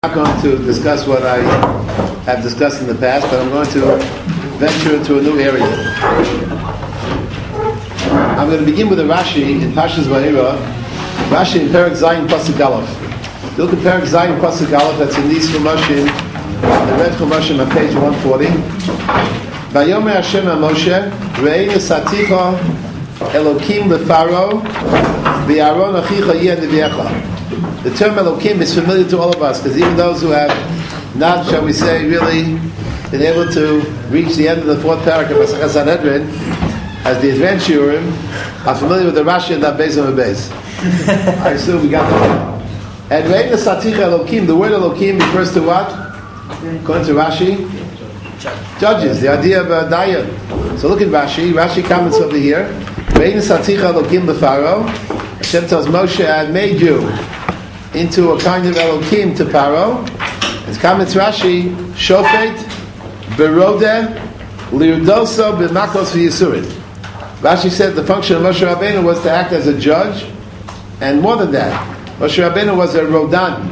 I'm not going to discuss what I have discussed in the past, but I'm going to venture into a new area. I'm going to begin with a Rashi in Pashas Vayera, Rashi in Perek Zayin Pasuk Aleph. If you look at Perek Zayin Pasuk Aleph, that's in these Chumashim, the red Chumashim on page 140. Vayomer Hashem HaMoshe, Re'ei Nesaticha Elokim LeFaro, V'Aaron Achicha Yeh Neviecha. The term Elokim is familiar to all of us, because even those who have not, shall we say, really been able to reach the end of the fourth parak of Masechah Sanhedrin, as the advanced Shurim, are familiar with the Rashi and that Beis and Beis. I assume we got that. And Re'ei Nesaticha Elokim, the word Elokim refers to what? According to Rashi? Judges, the idea of a dayan. So look at Rashi. Rashi comments over here. Re'ei Nesaticha Elokim LeFaro. Hashem tells Moshe, I have made you into a kind of Elokim to Paro. As comments Rashi, Shofet, Berodeh, Lirdoso, B'makos V'Yisurin. Rashi said the function of Moshe Rabbeinu was to act as a judge, and more than that, Moshe Rabbeinu was a Rodan.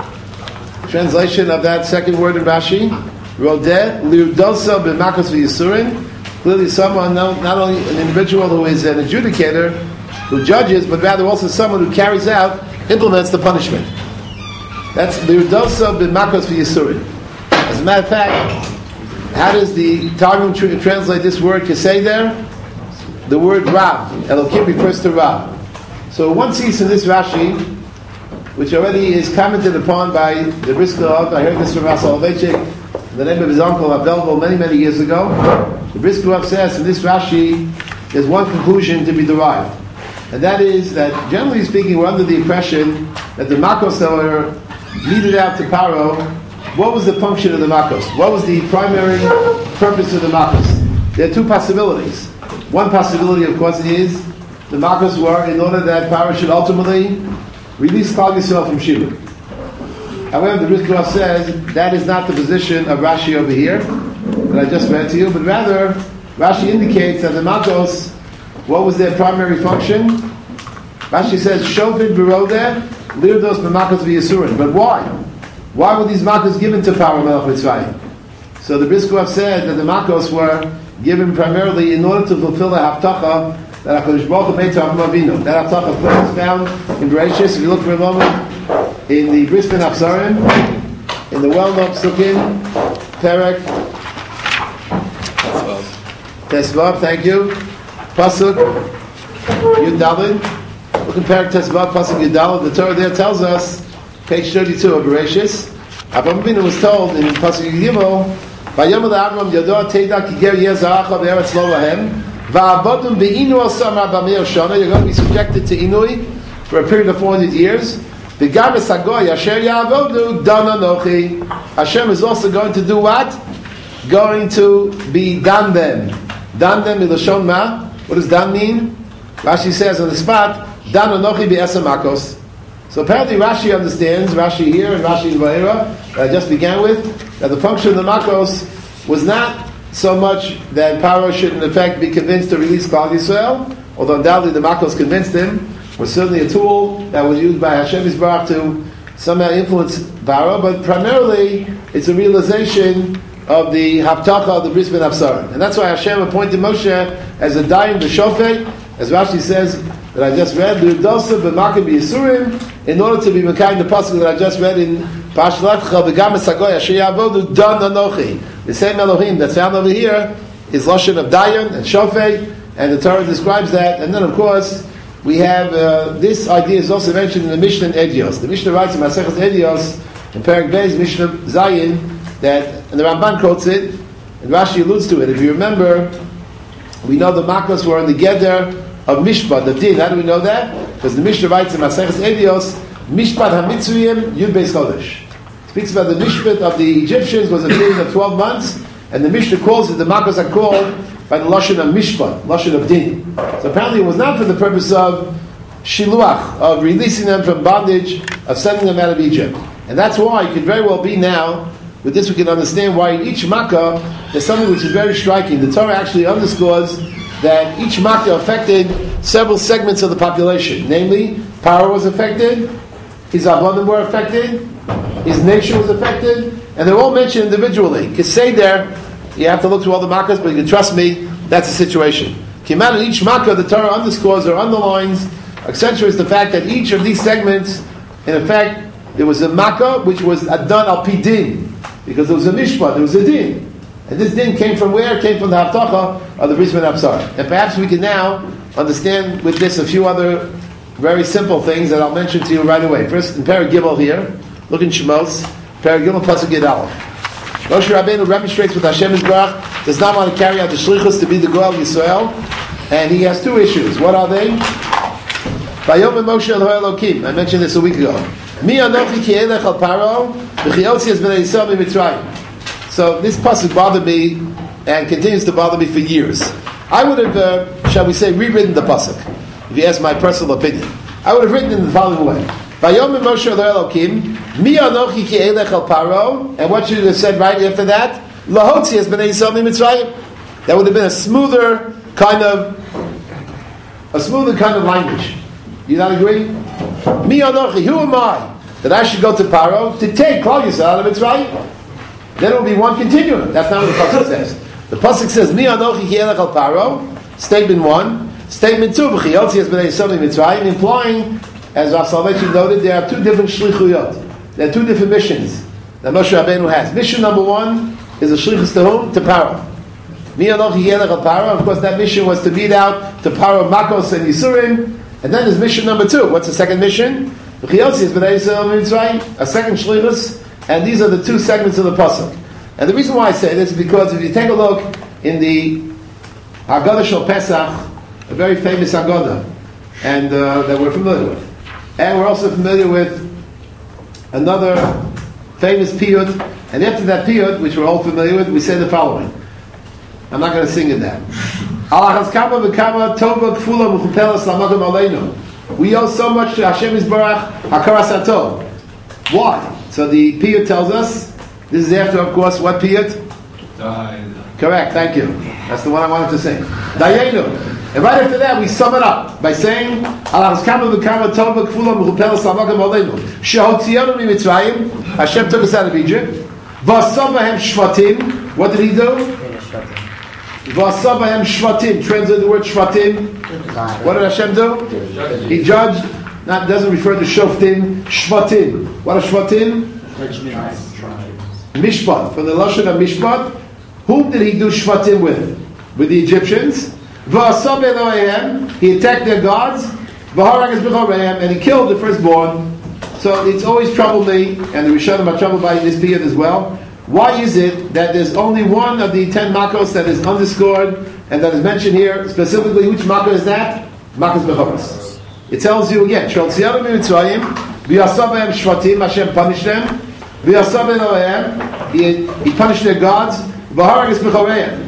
Translation of that second word in Rashi, Rodeh, Lirdoso, B'makos V'Yisurin. Clearly someone, not only an individual who is an adjudicator, who judges, but rather also someone who carries out, implements the punishment. That's Lirdosa B'makos V'Yisurin. As a matter of fact, how does the Targum translate this word Kesei there? The word Rav. Elokim refers to Rav. So one sees in this Rashi, which already is commented upon by the Brisker of, I heard this from Ras Soloveitchik, in the name of his uncle Abelvo many years ago. The Brisker of says in this Rashi, there's one conclusion to be derived. And that is that, generally speaking, we're under the impression that the Makos that were meted out to Paro, what was the function of the Makos? What was the primary purpose of the Makos? There are two possibilities. One possibility, of course, is the Makos were in order that Paro should ultimately release Klal Yisrael from Shibud. However, the Rizkra says that is not the position of Rashi over here that I just read to you, but rather Rashi indicates that the Makos, what was their primary function? Rashi says, Shofet Berodeh, Lirdos B'makos V'Yisurin. But why? Why were these Makos given to Paro Melech Mitzrayim? So the Brisker said that the Makos were given primarily in order to fulfill the Haftacha that HaKadosh Baruch Hu made to Avraham Avinu. That Haftacha is found in Bereshis. If you look for a moment, in the Bris Ben Achsarim, in the well-known Psukim, Perek Tesvav, thank you. Pasuk Yud Daled. Look at Perek Tesvav, Pasuk Yud Daled. The Torah there tells us, page 32 of Bereshis, Avraham Avinu was told in Pasuk Yud Gimel, Vayomel Avram Yador Teida Ki Ger Yeh Zaracha Be'eretz Lo Lahem Va'abodum Be'inu Al Samar B'Meir Shana. You're going to be subjected to Inui for a period of 400 years. V'gam Esagoy Asher Ya'avodu Dan Anochi. Hashem is also going to do what? Going to be Dan them. Dan them Milashon Ma. What does Dan mean? Rashi says on the spot, Dan Anochi Be'esem Makos. So apparently Rashi understands, Rashi here and Rashi in Vayera, that I just began with, that the function of the Makos was not so much that Paro should in effect be convinced to release Klal Yisrael, although undoubtedly the Makos convinced him, was certainly a tool that was used by Hashem Yisbarach to somehow influence Paro, but primarily it's a realization of the Haftacha of the Bris Ben Absarim. And that's why Hashem appointed Moshe as a dayan b'shofet, as Rashi says, that I just read, L'Dosa b'makos V'Yisurin, in order to be Mekayim the pasuk that I just read in Parashat Lech Lecha, V'gam Esagoy Asher Ya'avodu Dan Anochi. The same Elohim that's found over here is Lashon of dayan and shofet, and the Torah describes that. And then, of course, we have this idea is also mentioned in the Mishnah in Edios. The Mishnah writes in Masechas Edios in Perek Beis Mishnah Zayin that, and the Ramban quotes it, and Rashi alludes to it. If you remember, we know the Makos were in the Geder of Mishpat, the Din. How do we know that? Because the Mishnah writes in Masechas Edios, Mishpat HaMitzrayim Yud Beis Chodesh. Speaks about the Mishpat of the Egyptians was a period of 12 months, and the Mishnah calls it, the Makos are called by the Lashon of Mishpat, Lashon of Din. So apparently it was not for the purpose of Shiluach, of releasing them from bondage, of sending them out of Egypt. And that's why it could very well be now, with this we can understand why in each Makkah there's something which is very striking. The Torah actually underscores that each Makkah affected several segments of the population. Namely, Paro was affected, his Avodim were affected, his nation was affected, and they're all mentioned individually. You can say there, you have to look through all the makkahs, but you can trust me, that's the situation. Came out in each makkah, the Torah underscores or underlines, accentuates the fact that each of these segments, in effect, there was a makkah which was done al pi din, because there was a mishpat, there was a din. And this din came from where? It came from the haftacha of the Bris Milah Absar. And perhaps we can now understand with this a few other very simple things that I'll mention to you right away. First, in Perek Gimel here, look in Shemos, Perek Gimel Pasuk Yud Aleph. Moshe Rabbeinu remonstrates with Hashem Yisbarach, does not want to carry out the shlichus to be the Goel Yisrael, and he has two issues. What are they? Vayom Moshe El Elokim. I mentioned this a week ago. Mi anochi ki elech al paro, v'chiyotzi es b'nei Yisrael mitzrayim. So this pasuk bothered me and continues to bother me for years. I would have, shall we say, rewritten the pasuk. If you ask my personal opinion, I would have written it in the following way: Vayom Moshe Elokim, mi anochi ki elech al paro, and what should have said right after that? Lahotzi es b'nei Yisrael mitzrayim. That would have been a smoother kind of language. You not agree? Mi anochi, who am I that I should go to Paro to take Klal Yisrael out of Mitzrayim? Then it will be one continuum. That's not what the pasuk says. The pasuk says Mi anochi ki elech al Paro. Statement 1. Statement 2. V'chiyotzi es b'nei Yisrael Mitzrayim, implying, as Rav Soloveitchik noted, there are two different shlichuyot. There are two different missions that Moshe Rabbeinu has. Mission number 1 is a shlichus to whom? To Paro. Mi anochi ki elech al Paro. Of course, that mission was to beat out to Paro Makos and Yisurim. And then there's mission number 2. What's the second mission? A second shlichus, and these are the two segments of the pasuk. And the reason why I say this is because if you take a look in the Haggadah Shel Pesach, a very famous Haggadah, and that we're familiar with, and we're also familiar with another famous piyut, and after that piyut, which we're all familiar with, we say the following. I'm not going to sing it now. We owe so much to Hashem Yisbarach Hakaras Hatov. Why? So the piyut tells us, this is after, of course, what piyut? Correct, thank you. That's the one I wanted to sing. Dayenu. And right after that, we sum it up by saying, Hashem took us out of Egypt. What did he do? V'asabahem shvatim. Translate the word shvatim. What did Hashem do? He judged. Not doesn't refer to shoftim. Shvatim. What are shvatim? Mishpat. From the lashon of mishpat. Whom did he do shvatim with? With the Egyptians. V'asab Eloheim. He attacked their gods. V'harag es b'choreim, and he killed the firstborn. So it's always troubled me, and the Rishonim are troubled by this period as well. Why is it that there's only one of the 10 makkos that is underscored and that is mentioned here specifically? Which makkah is that? Makkos Bechoros. It tells you again, Shvatim Mitzrayim, V'yasabem Shvatim, Hashem punished them, V'yasabem Eloheim, he punished their gods, V'harag es Bechoreim.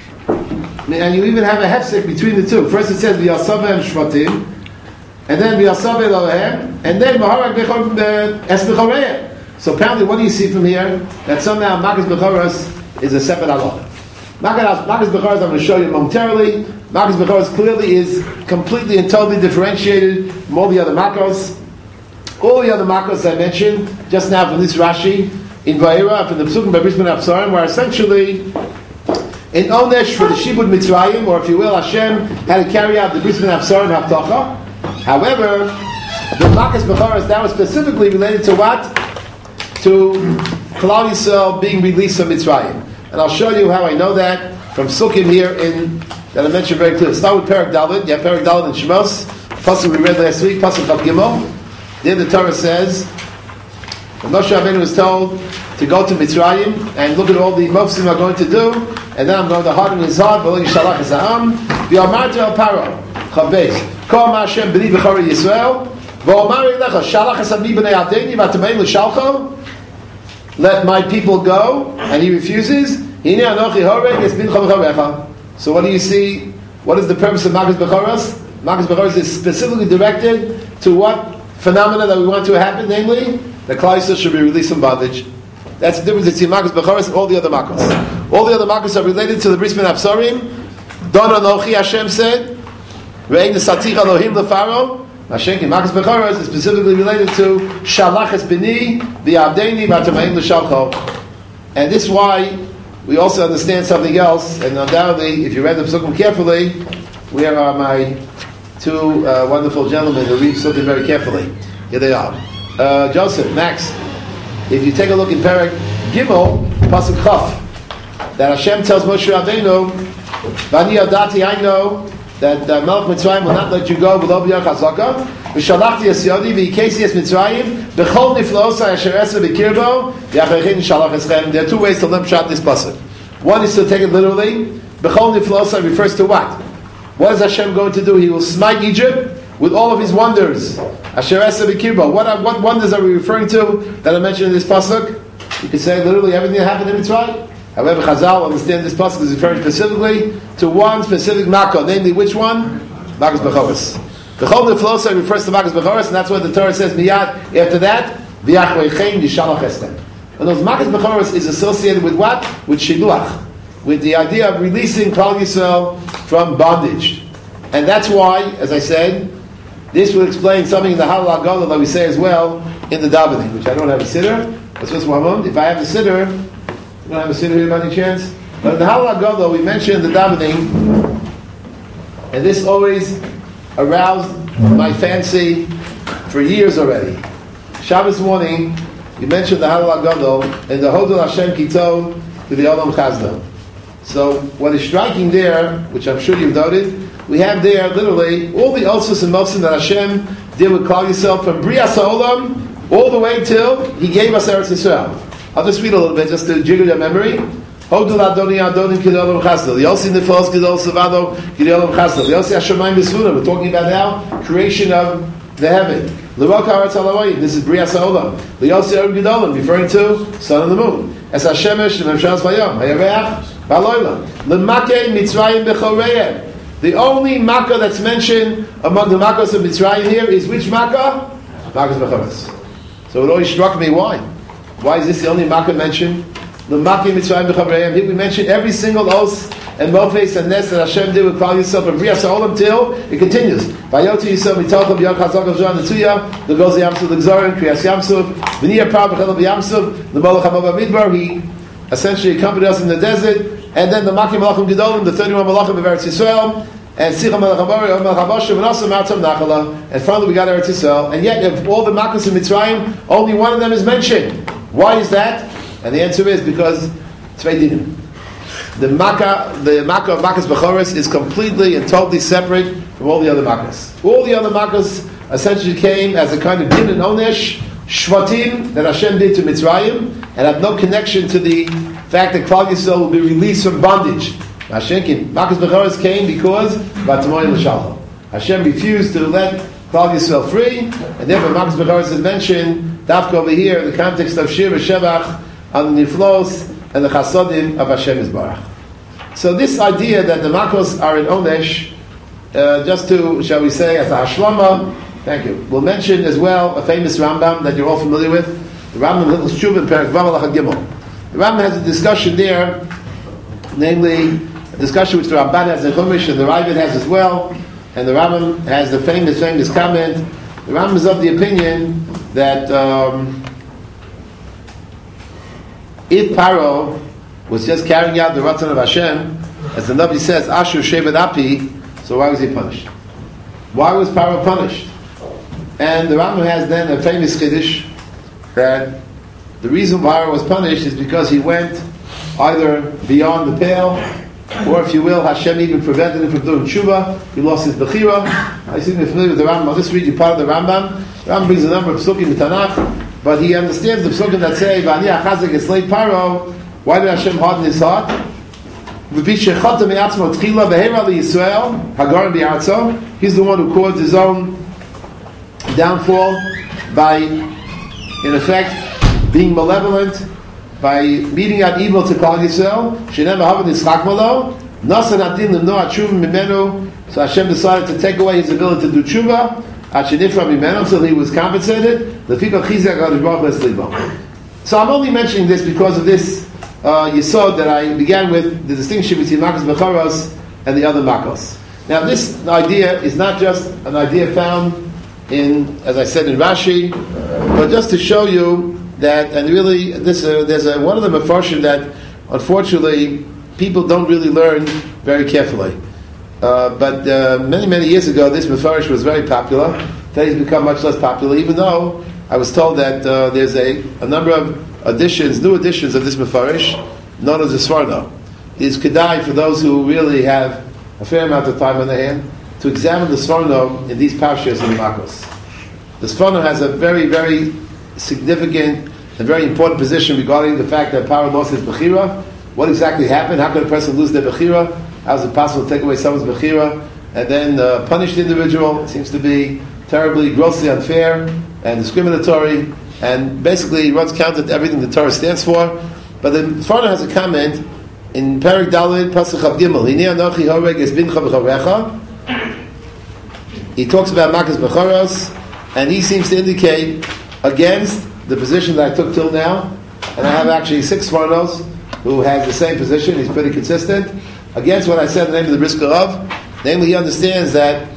And you even have a hefsek between the two. First it says V'yasabem Shvatim, and then V'yasabem Eloheim, and then V'harag es Bechoreim. So apparently, what do you see from here? That somehow Makkos Bechoros is a separate halacha. Makkos Bechoros, I'm going to show you momentarily. Makkos Bechoros clearly is completely and totally differentiated from all the other makkos. All the other makkos I mentioned just now from this Rashi in Vayera, from the Pesukim by Bris Milah Absarim, were essentially in Onesh for the Shibud Mitzrayim, or if you will, Hashem had to carry out the Bris Milah Absarim Haftacha. However, the Makkos Bechoros, that was specifically related to what? To Klal Yisrael being released from Mitzrayim. And I'll show you how I know that from Sukkim here that I mentioned very clearly. Start with Perek Dalet. You have Perek Dalet in Shemos. Pasuk we read last week, Pasuk Chav Gimel. There the Torah says, when Moshe Rabbeinu was told to go to Mitzrayim and look at all the Mofsim are going to do, and then I'm going to harden his heart, V'lo yishalach es ha'am, v'yamartu el Paro, Chav Beis, Kol ma Hashem b'ni b'chorei Yisrael, v'omar elecha, shalach es ha'mi b'nei adeni, v'atamein l'shalcho, let my people go, and he refuses. So what do you see? What is the purpose of Makkos Bechoros? Makkos Bechoros is specifically directed to what phenomena that we want to happen, namely, the Klal Yisrael should be released from bondage. That's the difference between Makkos Bechoros and all the other makkos. All the other makkos are related to the Bris Milah Absarim. Don Anochi, Hashem said, Ve'ein Nesatich Elohim LeFaro, Mashenkin Makas Bechoros is specifically related to Shalachas Bini V'Abdeini V'Atamayim L'Shalcho. And this is why we also understand something else, and undoubtedly, if you read the Psukim carefully, where are my two wonderful gentlemen who read Psukim very carefully? Here they are. Joseph, Max, if you take a look in Perek Gimel, Pasuk Chaf, that Hashem tells Moshe Rabbeinu, Vani Adati, I know that Melech Mitzrayim will not let you go below B'yach HaZaka, V'shalachti Yasyodi, V'yikesi Es Mitzrayim, B'chol Niflosa Asher Esa V'kirbo, V'yachrechin Shalach Eschem. There are two ways to limp shot this pasuk. One is to take it literally. B'chol Niflosa refers to what? What is Hashem going to do? He will smite Egypt with all of his wonders. Asher Esa V'kirbo. What wonders are we referring to that I mentioned in this pasuk? You could say literally everything that happened in Mitzrayim. However, Chazal understand this pasuk is referring specifically to one specific makkah, namely which one? Makas Bechoros. B'chol Niflosa refers to Makas Bechoros, and that's what the Torah says miyad after that. V'yachreichein yishalach estem. And those Makas Bechoros is associated with what? With Shiluach, with the idea of releasing Klal Yisrael from bondage. And that's why, as I said, this will explain something in the Halal Gadol that we say as well in the davening, which I don't have a siddur. That's just one moment. If I have the siddur, you don't have a siddur here by any chance? But in the Halal Gadol, we mentioned the davening, and this always aroused my fancy for years already. Shabbos morning, you mentioned the Halal Gadol and the Hodol Hashem Kito to the Olam Chazda. So what is striking there, which I'm sure you've noted, we have there literally all the Osos and Mosim that Hashem did with Klal Yisrael from Brias HaOlam all the way till He gave us Eretz Yisrael. I'll just read a little bit just to jiggle your memory. Hodul Adoni Adonim Kidei Olam Chasdel. Yosi Niflos Kidei Savado Kidei Olam Chasdel. Yosi Hashemayim B'Svuna. We're talking about now creation of the heaven. L'Rok Haaretz Halayim. This is Brias HaOlam. L'Yosi Erev Gedolim, referring to sun and the moon. Es Hashemesh V'Memshas Vayom. Hayareach V'Aloylam. L'Makei Mitzrayim B'Choreim. The only Makkah that's mentioned among the Makkahs of Mitzrayim here is which Makkah? Makkah's Bechoros. So it always struck me, why? Why is this the only Makkah mentioned? The Makkah Mitzrayim B'Chavrayim. Here we mention every single oath and mofes and nest that Hashem did with Klal Yisrael from Brias HaOlam till it continues. Vayoti Yisrael Mitolcha B'Yom Chazak Al-Jan Netzuya the Goz Yamsuf the Gzorim Kriyas Yamsuf V'niyah Prav B'Chel B'Yamsuf the Molech HaMav Midbar. He essentially accompanied us in the desert, and then the Makim Malachim Gedolim, the 31 Malachim of Eretz Yisrael, and Sicha Melech HaBari, Melech HaBashim, and also Matzam Nachala, and finally we got Eretz Yisrael. And yet, of all the Makkahs in Mitzrayim, only one of them is mentioned. Why is that? And the answer is because Tzvei Dinim. The Makkah of Makkah's Bechoros is completely and totally separate from all the other Makkahs. All the other Makkahs essentially came as a kind of Din and Onesh, Shvatim, that Hashem did to Mitzrayim, and have no connection to the fact that Klal Yisrael will be released from bondage. Mashenkin, Makkah's Bechoros came because V'Atamayim L'Shalcho. Hashem refused to let Klal Yisrael free, and therefore Makkah's Bechoros is mentioned, Dafka over here, in the context of Shir V'Shevach, on the Niflos, and the Chasodim of Hashem Yisbarach. So this idea that the Makkos are in Onesh, just to, shall we say, as a Hashlama, thank you, we'll mention as well a famous Rambam that you're all familiar with, the Rambam Hilchos Tshuva in Perek Vav Halacha Gimel. The Rambam has a discussion there, namely a discussion which the Ramban has in Chumash and the Ravid has as well, and the Rambam has the famous comment. The Rambam is of the opinion that if Paro was just carrying out the Ratzon of Hashem, as the Navi says, Ashur Shevet Api, so why was he punished? Why was Paro punished? And the Rambam has then a famous Chiddush that the reason Paro was punished is because he went either beyond the pale, or if you will, Hashem even prevented him from doing tshuva. He lost his bechira. I seem to be familiar with the Rambam. I'll just read you part of the Rambam. The Rambam brings a number of psukim in Tanakh, but he understands the psukim that say, "V'ani achazek eslei Paro." Why did Hashem harden his heart? He's the one who caused his own downfall by, in effect, being malevolent, by meeting out evil to Klal Yisrael. So Hashem decided to take away his ability to do tshuva until he was compensated. So I'm only mentioning this because of this Yesod that I began with, the distinction between Makkos Bechoros and the other Makkos. Now this idea is not just an idea found as I said, in Rashi, but just to show you that, and really, there's one of the Mefarshim that, unfortunately, people don't really learn very carefully. But many years ago, this Mefarsh was very popular. Today it's become much less popular, even though I was told that there's a number of new editions of this Mefarsh, known as the Sforno. It's kedai for those who really have a fair amount of time on their hand to examine the Sforno in these parshas in the Makos. The Sforno has a very, very significant and very important position regarding the fact that Paro lost his Bechira. What exactly happened? How could a person lose their Bechira? How is it possible to take away someone's Bechira and then punish the individual? It seems to be terribly, grossly unfair and discriminatory, and basically runs counter to everything the Torah stands for. But the Sforno has a comment in Perek Daled Pasuk Chav Gimel. Hinei anochi horeg es bincha b'chavecha. He talks about Makas Bechoros, and he seems to indicate against the position that I took till now. And I have actually 6 Sfornos who has the same position. He's pretty consistent against what I said in the name of the Brisker of. Namely, he understands that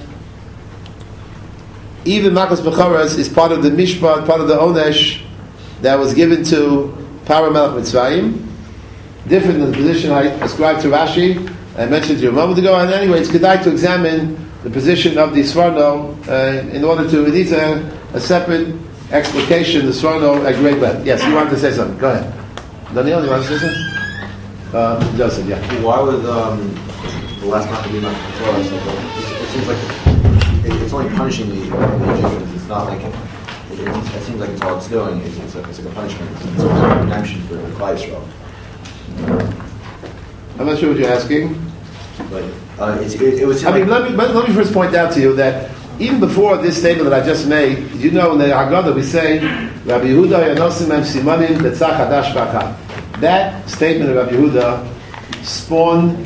even Makas Bechoros is part of the Mishpat, part of the Onesh that was given to Paro Melech Mitzrayim, different than the position I ascribed to Rashi. I mentioned to you a moment ago. And anyway, it's kedai to examine the position of the Sforno in order to, it needs a separate explication, the Sforno at great length. Yes, you wanted to say something. Go ahead. Daniel, you want to say something? Joseph, yeah. Why would the last not to be Makas Bechoros? It seems like it's only punishing the Egyptians. It's not like it seems like it's all it's doing. It's like a punishment. It's a redemption for Klal Yisrael. I'm not sure what you're asking. But it was. I mean, let me first point out to you that even before this statement that I just made, you know, in the Haggadah we say, Rabbi Yehuda Yanosim Em Simanim Betzach Hadash B'Achad. That statement of Rabbi Yehuda spawned,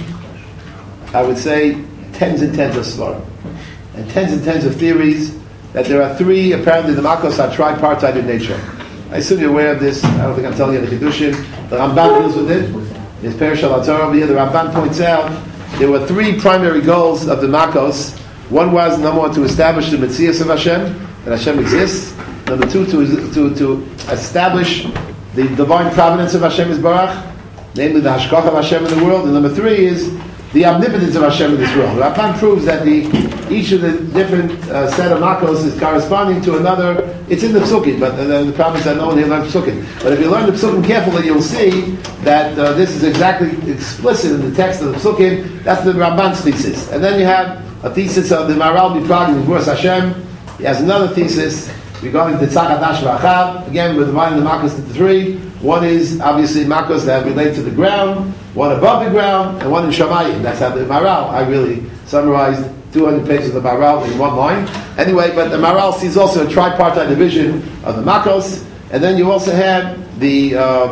I would say, tens and tens of svarim and tens of theories that there are 3, apparently the Makos are tripartite in nature. I assume you're aware of this. I don't think I'm telling you the Kiddushin. The Ramban deals with it. His Perush HaTorah over here, the Ramban points out there were 3 primary goals of the Makos. One was, number 1, to establish the Metzias of Hashem, that Hashem exists. Number 2, to establish the divine providence of Hashem Yisbarach, namely the Hashkach of Hashem in the world. And number 3 is the omnipotence of Hashem in this world. Ramban proves that each of the different set of Makos is corresponding to another. It's in the Psukim, but the problem is that no one here learns Psukim. But if you learn the Psukim carefully, you'll see that this is exactly explicit in the text of the Psukim. That's the Ramban's thesis. And then you have a thesis of the Maharal Miprag in Gvurus Hashem. He has another thesis regarding the Tzach Hadash V'Achad. Again, we're dividing the Makos into 3. One is obviously Makos that relate to the ground, one above the ground, and one in Shamayim. That's how the Maharal, I really summarized 200 pages of the Maharal in one line. Anyway, but the Maharal sees also a tripartite division of the Makos, and then you also have the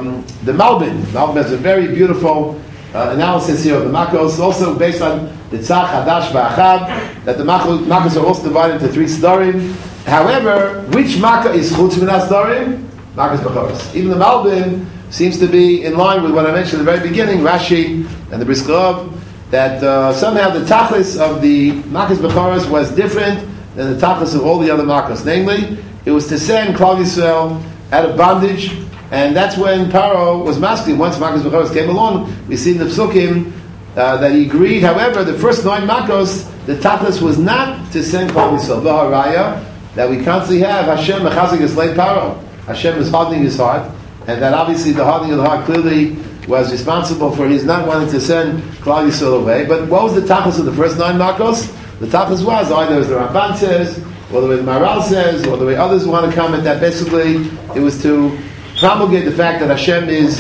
Malbim. Malbim has a very beautiful analysis here of the Makos, also based on the Tzach Hadash V'Achad, that the Makos are also divided into 3 Sdarim. However, which Makkah is Chutz Min HaSdarim? Makas Bechoros. Even the Malbim seems to be in line with what I mentioned at the very beginning, Rashi and the Brisker of, that somehow the tachlis of the Makas Bechoros was different than the tachlis of all the other Makos. Namely, it was to send Klal Yisrael out of bondage, and that's when Paro was masking. Once Makas Bechoros came along, we see in the Psukim that he agreed. However, the first 9 Makos, the tachlis was not to send Klal Yisrael. V'haraya, that we constantly have Hashem mechazik Yislei Paro. Hashem is hardening his heart, and that obviously the hardening of the heart clearly was responsible for his not wanting to send Klal Yisrael away. But what was the tachlis of the first 9 Makos? The tachlis was either as the Ramban says, or the way the Maharal says, or the way others want to comment, that basically it was to promulgate the fact that Hashem is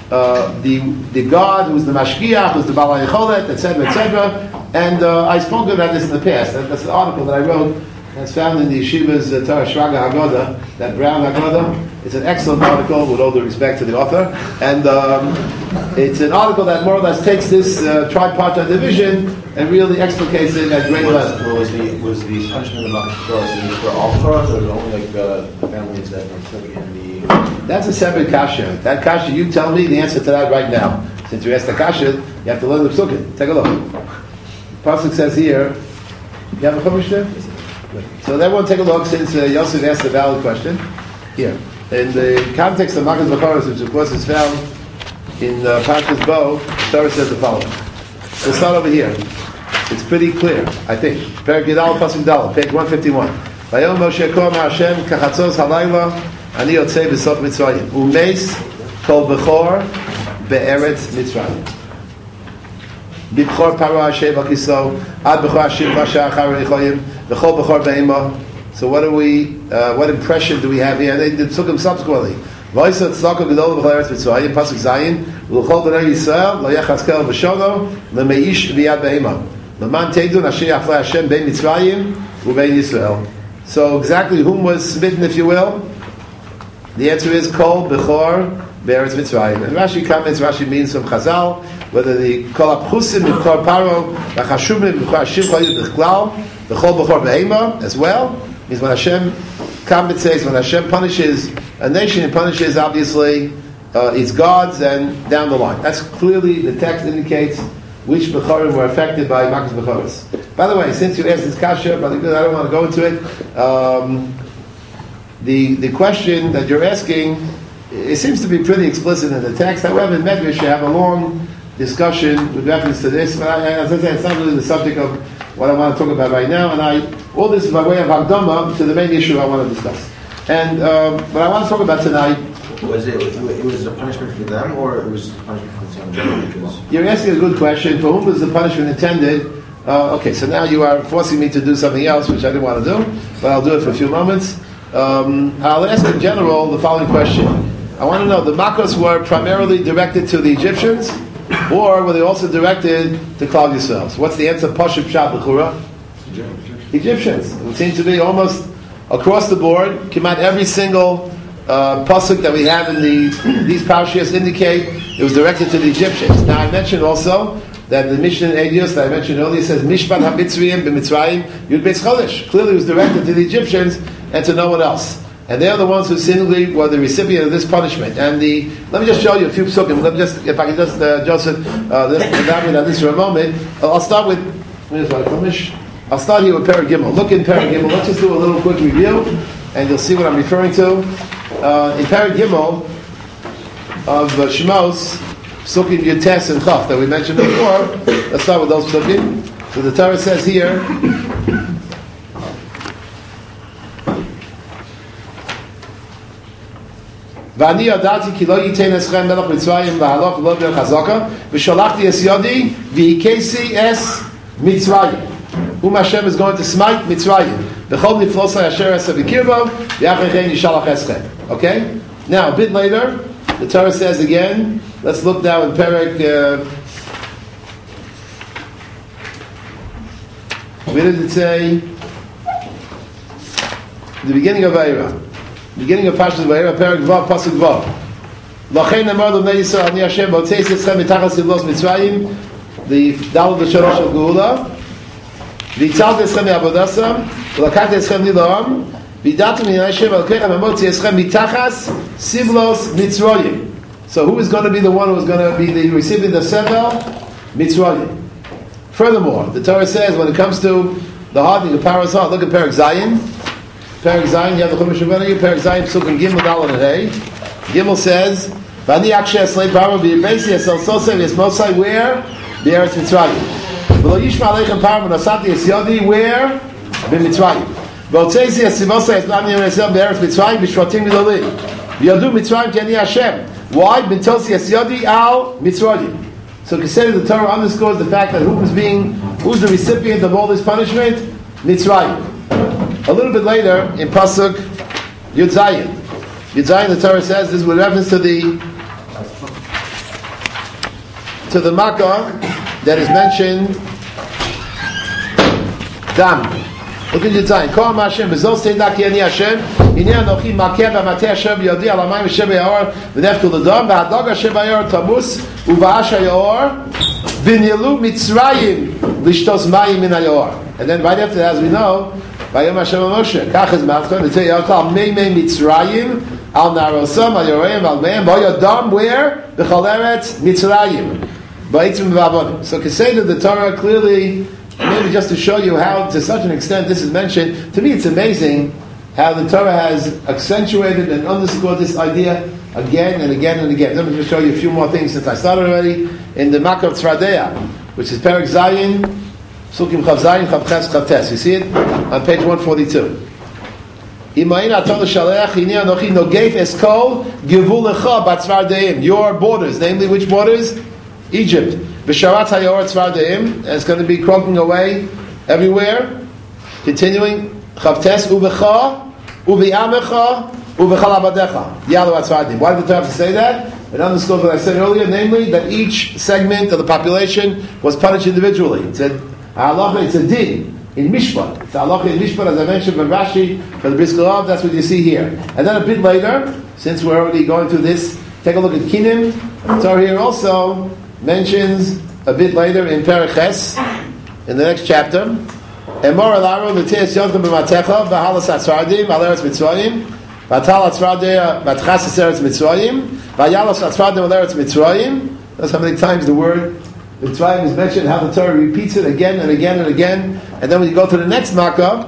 the God who's the Mashkiach, who's the Baal HaYecholet, etc., etc. And I spoke about this in the past. That's an article that I wrote. That's found in the Yeshiva's Torah Shraga Haggadah, that brown Haggadah. It's an excellent article, with all due respect to the author. And it's an article that more or less takes this tripartite division and really explicates it at great length. Was the punishment of Makas Bechoros for all Torahs, or only like the families that were in the... That's a separate kasha. That kasha, you tell me the answer to that right now. Since you asked the kasha, you have to learn the Psukim. Take a look. The Pasuk says here, you have a Chumash there? So everyone take a look, since Yosef asked a valid question. Here. In the context of Makas B'choros, which of course is found in Parshas Bo, the Torah says the following. We'll start over here. It's pretty clear, I think. Perek Yidal, Pasuk Daled, page 151. Vayom Moshe Kol Ma'Hashem Kachatzos Halayla Ani Yotzei B'Sot Mitzrayim Umeis Kol Bechor Be'eretz Mitzrayim B'Bechor Paro Hashem Akiso Ad Bechor Hashem Vasha Achar Reichoyim B'Chol Bechor Be'ema. So what impression do we have here? And they took him subsequently. V'Yisot Tzlaka Gedol B'Chol Eretz Mitzrayim Pasuk Zayin V'Chol B'nei Yisrael Lo Yechazkel B'Shono L'Meish V'Yad Be'ema L'man Teidun Asher Yafle Hashem Bein Mitzrayim U'Bein Yisrael. So exactly whom was smitten, if you will? The answer is Kol Bechor Be'eretz Mitzrayim. And Rashi comments, Rashi means from Chazal, whether the Kol HaPchusim B'Chor Paro, V'Chashumim B'Chor Hashim Chayid B'Chlal, the Chol Bechor Be'ema as well, means when Hashem compensates, when Hashem punishes a nation, it punishes obviously its gods and down the line. That's clearly, the text indicates which Bechorim were affected by Makas Bechoros. By the way, since you asked this kasha, but I don't want to go into it, the question that you're asking, it seems to be pretty explicit in the text. However, in Medrash you have a long discussion with reference to this, but as I said, it's not really the subject of what I want to talk about right now, and all this is by way of Hagdama to the main issue I want to discuss. And what I want to talk about tonight... Was it a punishment for them, or it was a punishment for them? Because you're asking a good question. For whom was the punishment intended? Okay, so now you are forcing me to do something else, which I didn't want to do, but I'll do it for a few moments. I'll ask in general the following question. I want to know, the Makos were primarily directed to the Egyptians, or were they also directed to Klal Yisrael? So what's the answer? Pashut Pshat B'chura? Egyptians. It would seem to be almost across the board. Came out every single pasuk that we have in these parashas indicate it was directed to the Egyptians. Now I mentioned also that the Mishnah in Eidos that I mentioned earlier says Mishpat HaMitzrayim b'Mitzrayim Yud Beis Chodesh. Clearly it was directed to the Egyptians and to no one else. And they are the ones who seemingly were the recipient of this punishment. And let me just show you a few psukim. If I can just, Joseph, elaborate on this for a moment. I'll start with, I'll start here with Perek Gimel. Look in Perek Gimel. Let's just do a little quick review, and you'll see what I'm referring to. In Perek Gimel of Shemos, psukim Yutes and Chaf that we mentioned before. Let's start with those psukim. So the Torah says here, ואני ידעתי כי לא ייתן אסכם מלך מצרים להלוך ולא דרך חזקה ושלחתי אס ידי והכיסי אס מצרים whom Hashem is going to smite Mitzrayim בכל נפלוסי אשר עשה בקרבו ואחרי כן ישלח אסכם. Okay? Now, a bit later, the Torah says again, let's look now in Perek, where did it say? The beginning of Vayera. Beginning of Parshas Vayera, Perek Vav, Pasuk Vav. L'chein amar l'bnei Yisrael, ani Hashem b'otzeis etzchem mitachas livlos Mitzrayim, the Daled B'shorosh of Geula, v'yitzalti etzchem mi'avodasam, v'lakachti etzchem li'la'am, v'yidatum min Hashem alkeichem amotzi etzchem mitachas sivlos Mitzrayim. So who is going to be the one who is going to be the recipient of Sevel? Mitzrayim. Furthermore, the Torah says when it comes to the hardening of Paro's heart, look at Perek Zayin. Perek Zayin, you have the Chumash Shabbat, Perek Zayin, Psukim Gimel, Daled, and Hey. Gimel says, V'ani akshe eslei paro v'yibesi esel sosei v'yismosai, where? B'eretz Mitzrayim. V'lo yishma aleichem paro v'nosati es yodi, where? B'Mitzrayim. V'otzeisi esivosai es b'am yem esel b'eretz Mitzrayim b'shvatim v'loli. V'yodu Mitzrayim ki ani Hashem. Why? B'tosi es yodi al Mitzrayim. So consider the Torah underscores the fact that who's the recipient of all this punishment? Mitzrayim. A little bit later, in Pasuk Yud Zayin, the Torah says, this is with reference to the Makkah that is mentioned, Dam. Look at Yud Zayin. Kol Hashem, B'zol Steidak Yeni Hashem, Hine Anochi Makeh B'mateh Hashem Yodi Alamayim Hashem Yaor, V'nefku L'dom, V'hadog Hashem Yaor Tamus, Uva'ash Yaor, V'nilu Mitzrayim, L'shtos Mayim Min Yaor. And then right after that, as we know, Vayom Hashem Moshe, Kach es Matchon, the Torah Yalkal Meimei Mitzrayim, Al Narosam, Al Yoreim, Al Meim, Vayodam, where? B'chol Eretz Mitzrayim, Ba'itzim V'avonim. So Keseda, the Torah clearly maybe just to show you how, to such an extent, this is mentioned. To me, it's amazing how the Torah has accentuated and underscored this idea again and again and again. Let me just show you a few more things since I started already. In the Makar Tzradeya, which is Perek Zayin, Sukim Chav Zayin, Chav Ches, Chav Tes. You see it on page 142. Your borders, namely which borders? Egypt. B'sharat hayor tzvardeim, and it's going to be croaking away everywhere. Continuing, Chavtes uvecha, uviamecha, uvechal abadecha. Yalu atzvardeim. Why did the Torah have to say that? It underscores what I said earlier, namely that each segment of the population was punished individually. It said, halacha, it's a din in Mishpat. It's halacha in Mishpat, as I mentioned from Rashi, for the Brisker Rav, that's what you see here. And then a bit later, since we're already going through this, take a look at Kinim. The Torah here also mentions a bit later in Perek Ches, in the next chapter, Emor alaro l'teis yodchem b'matecha v'halas atzvardim al eretz Mitzrayim v'atal atzvardim v'atchas eretz Mitzrayim v'yalos atzvardim al eretz Mitzrayim. That's how many times the word Mitzrayim is mentioned, how the Torah repeats it again and again and again. And then when you go to the next Makkah,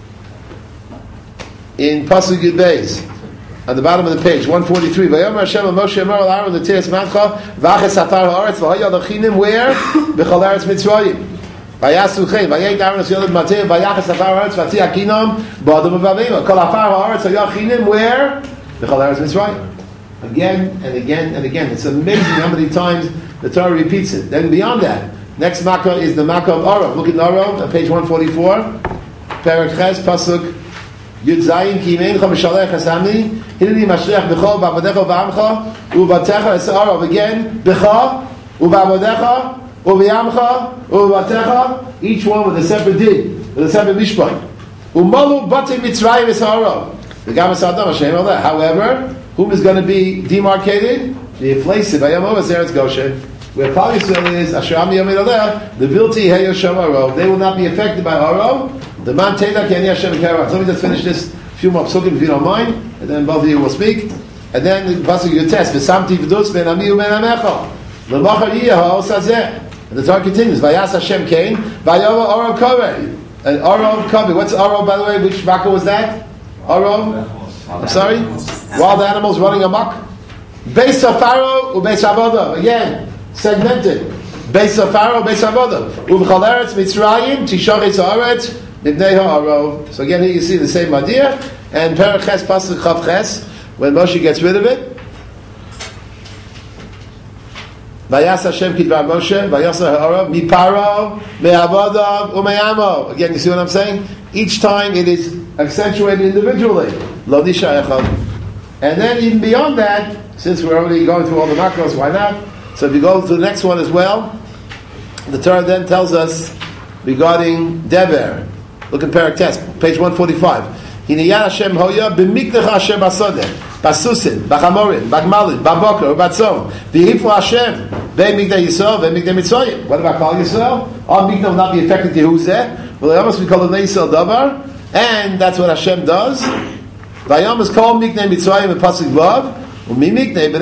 in Pasuk Yud Beis, at the bottom of the page, 143. Vayomer Hashem and Moshe Emor al Aaron l'teis matcha v'achas atar ha'aretz v'haya l'chinim where? B'chol eretz Mitzrayim. Vayasu chen vayet Aaron es yoded mateh v'yachas atar ha'aretz v'atzi akinam b'adam v'avema kol atar ha'aretz haya chinim where? B'chol eretz Mitzrayim. Again and again and again. It's amazing how many times the Torah repeats it. Then beyond that, next Makkah is the Makkah of Arav. Look at Arav on page 144. Perek Ches Pasuk Yud Zayin ki imeincha b'shalech hasami hineni mashiach b'cho v'avodecha v'amcha u'vatecha. It's Arav again. B'cha u'vavodecha u'v'yamcha u'vatecha. Each one with a separate din, with a separate mishpat. U'malu b'tei Mitzrayim is Arav. The Gamas Adam Hashem all that. However, whom is going to be demarcated? The Eflasiv Vayamo is Eretz Goshen. Where Klal Yisrael is Asher Ami Yamid Aleh, the Vilti Hey Yoshem Arav. They will not be affected by Arav. The Man Teda Ken Yashem Karav. Let me just finish this few more psukim if you don't mind, and then both of you will speak. And then the pasuk Yotes V'Samti V'Dus Ben Ami U'Ben Amecha L'Machar Yiyaha Osazeh. And the Torah continues. Vayas Hashem Kain Vayava Arav Kaveh. And Arav Kaveh. What's Arav, by the way? Which Makkah was that? Arav. I'm sorry. Wild animals running amok. Beis of Pharaoh u'Beis Avodah. Again, segmented. Beis of Pharaoh, Beis Avodah. U'v'chol eretz Mitzrayim tishochetz ha'aretz nibnei ha'arav. So again, here you see the same idea. And Perek Ches Pasuk Chav Ches, when Moshe gets rid of it. Vayas Hashem kidvar Moshe, vayasar ha'arav miparo me'avodav u'me'amo. Again, you see what I'm saying? Each time it is accentuated individually. Lo nisha echad. And then even beyond that, since we're already going through all the makros, why not? So if you go to the next one as well, the Torah then tells us regarding Deber. Look at Perek Tes, page 145. Hiniyah Hashem hoya b'miknech Hashem basodeh, basusin, b'chamorim, b'gmalin, b'boker, b'batzom, v'hiflu Hashem, v'mikneh Yisrael, v'mikneh Mitzrayim. What about Klal Yisrael? Our mikneh will not be affected to Yehuzeh. Well, almost we call it Yisrael davar, and that's what Hashem does. Vayom is called mikneh Mitzrayim in Pasuk Vav. Continuing with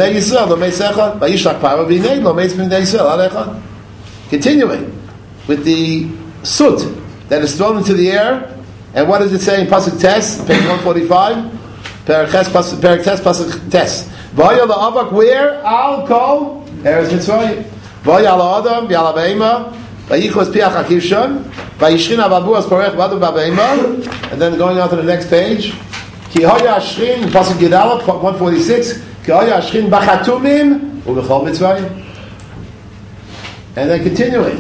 the soot that is thrown into the air, and what does it say in Pasuk Tes, page 145? Perek Tes, Pasuk Tes. V'haya la'avak where? Al kol Eretz Mitzrayim. V'haya la'adam v'yala be'ema v'yichos piach akivshon v'yishchin avabu as porech v'adu b'be'ema. And then going on to the next page. Ki haya ashrin, Pasuk Yidalot, 146. Ki haya ashrin b'chatumim u'v'chol Mitzrayim. And then continuing.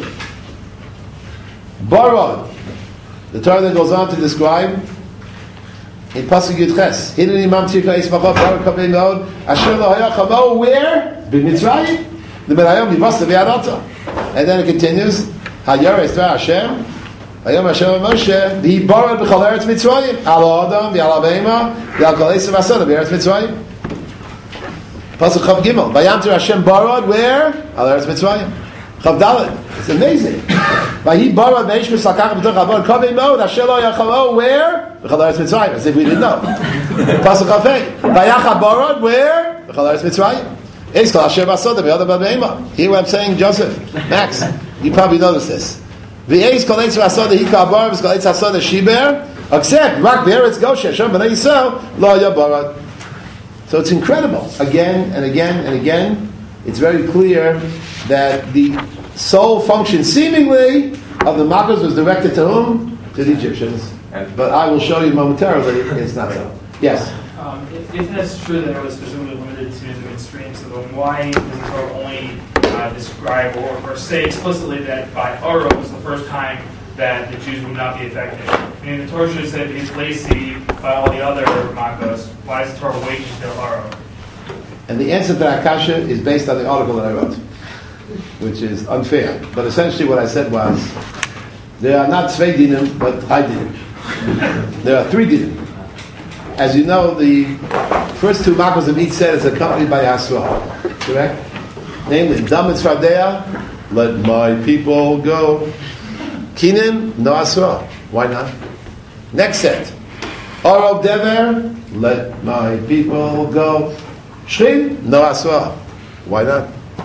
Barod. The Torah then goes on to describe in Pasuk Yud Ches. Hineni mamtir ka'is machov barod kabei meod asher lo haya chamo where? B'Mitzrayim. The Merayom yivasta v'yadata. And then it continues. Hayar estra Hashem. Hayom Hashem Moshe. V'hi barod b'chol eretz Mitzrayim. Al Adam v'al Abeima v'al kol esav asada v'eretz Mitzrayim. Pasuk Chav Gimel. Vayamtir Hashem barod where? Al eretz Mitzrayim. Chav Dalet. It's amazing. V'hi barod v'eish mislakach b'toch avod kabei meod asher lo haya chamo where? B'chol eretz Mitzrayim. As if we didn't know. Pasuk Chav Hey. Vayacha barod where? B'chol eretz Mitzrayim. Here what I'm saying, Joseph, Max, you probably noticed this. V'eis kol eitz v'asod hika abar v'kol eitz asod shiber. Except rak be'eretz Goshen Hashem b'nei Yisrael lo haya barad. So it's incredible. Again and again and again, it's very clear that the sole function, seemingly, of the Makos was directed to whom? To the Egyptians. But I will show you momentarily, it's not so. Yes? If that's true that it was presumably limited to the midstream, so then why does the Torah only describe or say explicitly that by Aro was the first time that the Jews would not be affected? I mean, the Torah should have said he's lazy by all the other Makos. Why is the Torah waiting until Aro? And the answer to that kasha is based on the article that I wrote, which is unfair. But essentially what I said was, there are not zwei dinim, but chai dinim. There are three dinim. As you know, the first two makos of each set is accompanied by Hasra, correct? Namely, Dam Mitzvadea, let my people go. Kinim, no Hasra. Why not? Next set, Orov Dever, let my people go. Shrim, no Hasra. Why not?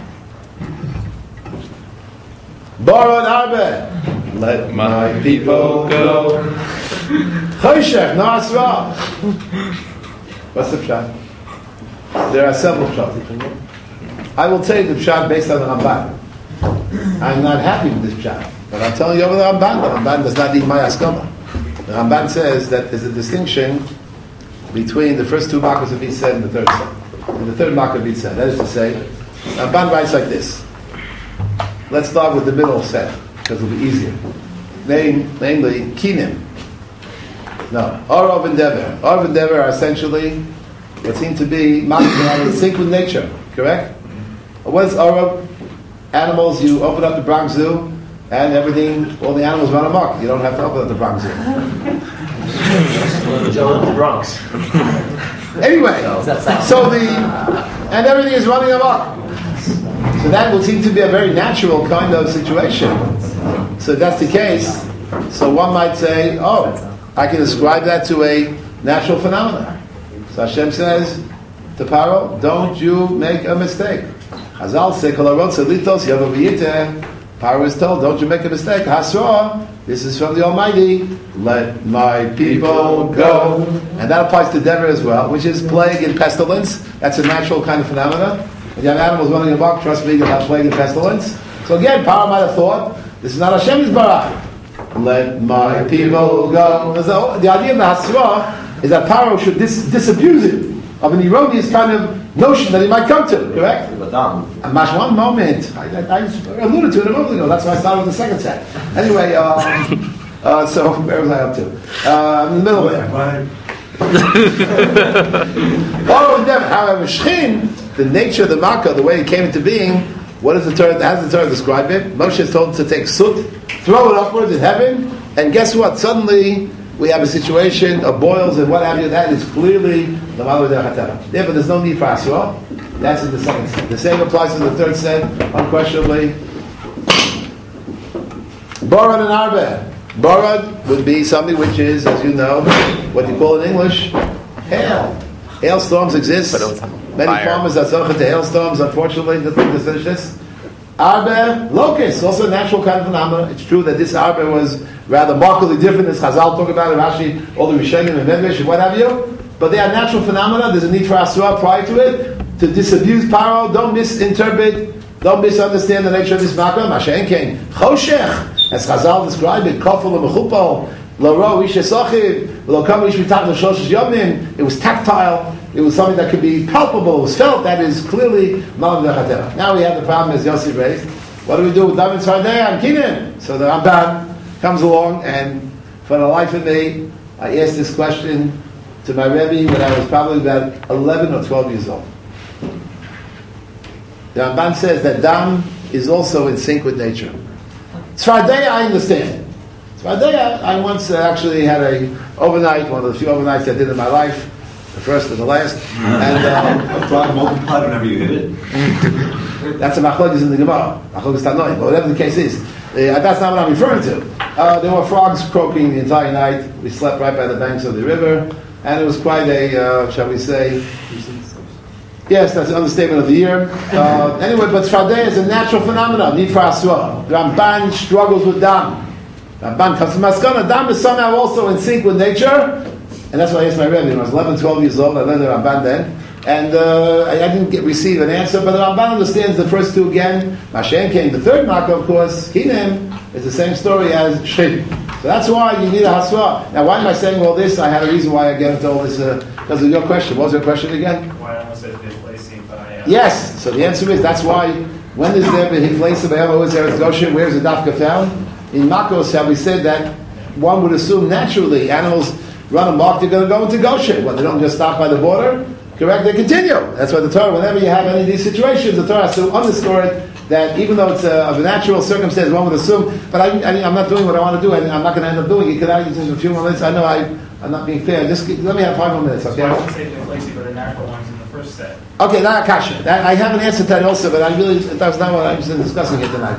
Borod Arbe, let my people go. Choshech, no Asra. What's the pshat? There are several pshat. I will tell you the pshat based on the Ramban. I'm not happy with this pshat, but I'm telling you over the Ramban. The Ramban does not need my askama. The Ramban says that there's a distinction between the first two makos of each set and the third set. And the third makos of each set. That is to say, Ramban writes like this. Let's start with the middle set, because it'll be easier. Namely, Kinim. No, Orov and Dever. Orov and Dever are essentially what seem to be in sync with nature, correct? What is Orov? Animals, you open up the Bronx Zoo, and everything, all the animals run amok. You don't have to open up the Bronx Zoo. The Bronx. Anyway, and everything is running amok. So that would seem to be a very natural kind of situation. So if that's the case, so one might say, oh, I can ascribe that to a natural phenomenon. So Hashem says to Paro, don't you make a mistake. Hazal say, Paro is told, don't you make a mistake. Hasra, this is from the Almighty. Let my people go. And that applies to Dever as well, which is plague and pestilence. That's a natural kind of phenomenon. When you have animals running amok, trust me, you'll have plague and pestilence. So again, Paro might have thought, this is not Hashem's barah. Let my people go. So the idea of the Hasra is that Paro should disabuse it of an erroneous kind of notion that he might come to, correct? One moment. I alluded to it a moment ago. That's why I started with the second set. Anyway, so where was I up to? In the middle there. However, Shechin, the nature of the Makkah, the way it came into being, what is the Torah? How does the Torah describe it? Moshe is told to take soot, throw it upwards in heaven, and guess what? Suddenly we have a situation of boils and what have you. That is clearly the Malay Derech. Therefore, there's no need for Asura. That's in the second set. The same applies to the third set, unquestionably. Borad and Arbe. Borad would be something which is, as you know, what you call in English, hail. Hailstorms exist. Many farmers are subject to hailstorms, unfortunately, to finish this. Arbe, locust, also a natural kind of phenomenon. It's true that this Arbe was rather markedly different, as Chazal talk about it, Rashi, all the Rishonim and Medrash and what have you. But they are natural phenomena. There's a need for Asura prior to it, to disabuse Paro. Don't misinterpret, don't misunderstand the nature of this Makkah. Mashen came. Choshech, as Chazal described it, Kofel and Laro ish esachiv, lo kam ish mitach l'shoshes yomim. It was tactile. It was something that could be palpable. It was felt. That is clearly Malam Dechatera. Now we have the problem as Yossi raised. What do we do with David Tzvardei and Kinim? So the Ramban comes along, and for the life of me, I asked this question to my Rebbe when I was probably about 11 or 12 years old. The Ramban says that Dam is also in sync with nature. Tzvardei, I understand. I once actually had one of the few overnights I did in my life, the first and the last. And a frog multiplied whenever you hit it. That's a machlokes in the Gemara, machlokes Tanoim. But whatever the case is, that's not what I'm referring to. There were frogs croaking the entire night. We slept right by the banks of the river, and it was quite a, shall we say, yes, that's an understatement of the year. Anyway, but Tzvardei is a natural phenomenon. Need for Asura. Ramban struggles with Dam. Ramban comes to Maskana. Dam is somehow also in sync with nature, and that's why I asked my Rebbe. When I was 11, 12 years old, I learned the Ramban then. And I didn't receive an answer, but the Ramban understands the first two again. Mashen came, the third Makkah, of course, Hinem, is the same story as Shim. So that's why you need a Hasra. Now, why am I saying all this? I had a reason why I get into all this, because of your question. What was your question again? Why almost said replacing by... Yes, so the answer is, that's why, when is there Behifleisa Bayama, where's Eretz Goshen, where's the Dafka found? In Makos, have we said that one would assume naturally animals run amok, they're going to go into Goshen. Well, they don't just stop by the border. Correct? They continue. That's why the Torah, whenever you have any of these situations, the Torah has to underscore it that even though it's of a natural circumstance, one would assume, but I'm not doing what I want to do, and I'm not going to end up doing it. Could I just a few more minutes? I know I'm not being fair. Just let me have 5 more minutes, okay? So I wouldn't say replacing, but the natural ones in the first set. Okay, that Akasha. I have an answer to that also, but that's not what I was discussing it tonight.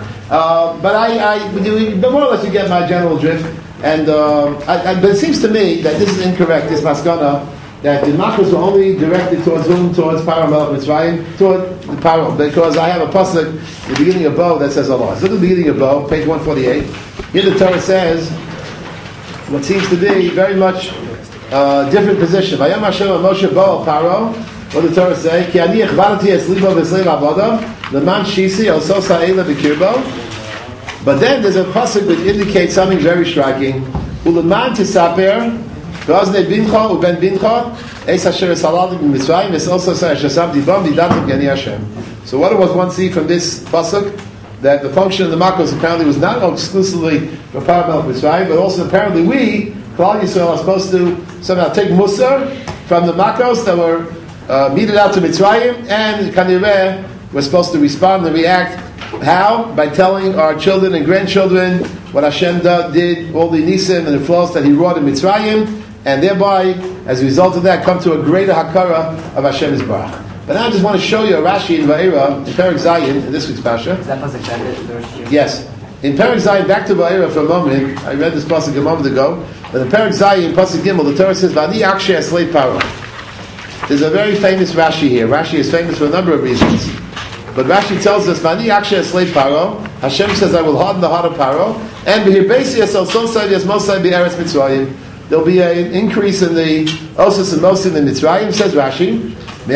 But more or less you get my general drift. And but it seems to me that this is incorrect, this Maskana, that the Machos were only directed towards whom? Towards Paro Melech Mitzrayim, toward the Paro, because I have a pasuk in the beginning of Bo that says Allah. So look at the beginning of Bo, page 148. Here the Torah says what seems to be very much different position. Vayam Hashem Moshe Bo Paro. What did the Torah say? Ki ani echvarati es libo v'sleiv avoda leman shisi el sosa eila b'kirbo. But then there's a pasuk which indicates something very striking. Uleman tisaper v'azne bincha uben bincha eis asher esalad b'mitzrayim es also asher shasam dibam didatim gani Hashem. So what does one see from this pasuk? That the function of the Makos apparently was not exclusively for Paramel Mitzrayim, but also apparently we, Klal Yisrael, are supposed to somehow take Musar from the Makos that were meted out to Mitzrayim, and Kanireh we're supposed to respond and react. How? By telling our children and grandchildren what Hashem did, all the nisim and the flaws that He wrought in Mitzrayim, and thereby, as a result of that, come to a greater hakara of Hashem Yisbarach. But now I just want to show you a Rashi in Va'era, in Perek Zayin, in this week's Pasha. Is that pasuk that Yes. In Perek Zayin, back to Va'era for a moment, I read this pasuk a moment ago, but in Perek Zayin, pasuk Gimel, the Torah says, V'ani akshe aslei paro. There's a very famous Rashi here. Rashi is famous for a number of reasons. But Rashi tells us, V'ani akshe aslei paro, Hashem says, I will harden the heart of Paro, and b'hirbesi asal sosai v'yasmosai b'eretz Mitzrayim. There'll be an increase in the Osos and Mosim in Mitzrayim, says Rashi.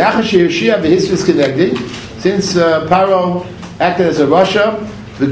Since Paro acted as a Rasha,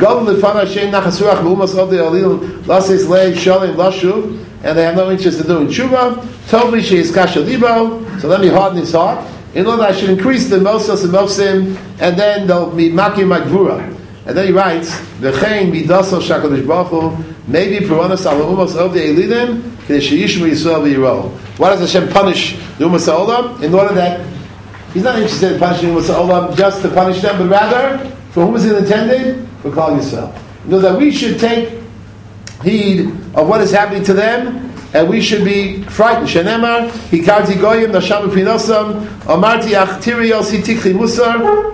and they have no interest in doing tshuva, told me she is kasha libo, so let me harden his heart, in order that I should increase the Moses and Mosim, and then they'll be makim magvura. And then he writes, V'chein midaso shakadosh baruch hu, maybe puranos al umos of the elidim, k'dei sheyishmu Yisrael v'yiro. Why does Hashem punish the umas ha'olam? In order that He's not interested in punishing umas ha'olam just to punish them, but rather, for whom is it intended? For Klal Yisrael. You know that we should take heed of what is happening to them, and we should be frightened. Shenemar, hikarti goyim, nasham u'pinosam, amarti achtiri el sitikli musar,